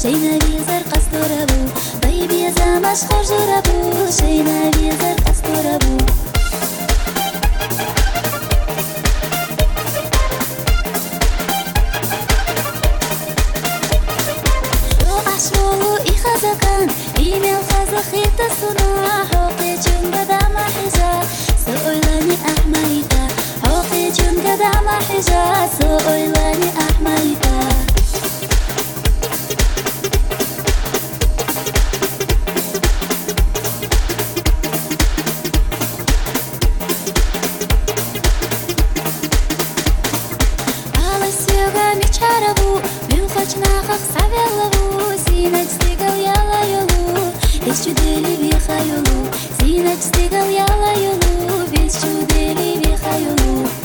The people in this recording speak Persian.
شيناوي زر قصدربو طيب يا زمش خرجربو شيناوي زر قصدربو شو أحشولو إخزقان إيميل خزخي تصنع حوقي جنب دام حجا سؤلاني أحميتا حوقي جنب دام حجا سؤلاني أحميتا ناخخ سبيلو سينك ستيقل يلا يلو بيش ديلي بيخيلو سينك ستيقل يلا يلو بيش ديلي بيخيلو